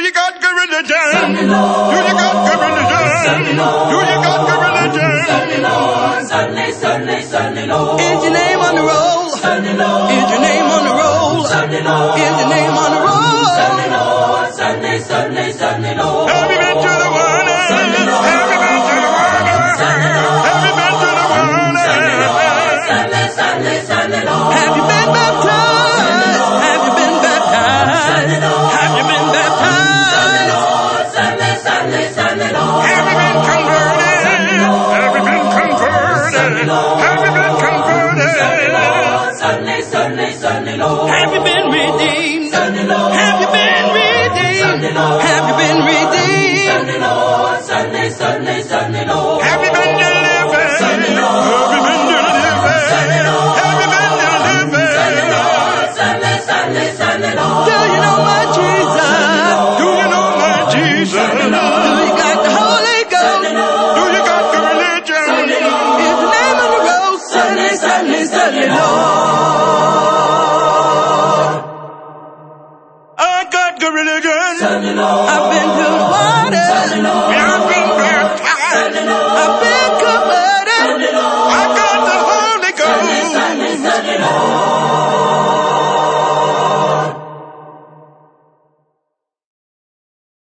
you got good religion? Do you got good religion? Do you got good religion? Certainly, Lord. Is your name on the roll? Certainly, Lord. Is your name on the roll? Certainly, Lord. Is your name on the roll? Certainly, Lord. Certainly, Lord. Have you been to the water? Certainly, Lord. Have you been to the water? Certainly, Lord. Have you been to the water? Certainly, Lord. Have you been baptized? Have you been baptized? Have you been baptized? Certainly, Lord. Have you been converted? Have you been converted? Have you been converted? Certainly, Lord. Have you been redeemed? Certainly, Lord. Have you been redeemed? Certainly, Lord. Have you been redeemed? Certainly, Lord. Certainly, Lord. Have you been delivered? Certainly, Lord. Have you been delivered? Have you been delivered? Certainly, Lord. Do you know my Jesus? Do you know my Jesus? Do you got the Holy Ghost? Do you got the religion? Is the name on the road? Certainly, Lord. I got the religion. Certainly, Lord. I've been to the water. I've been baptized. I've been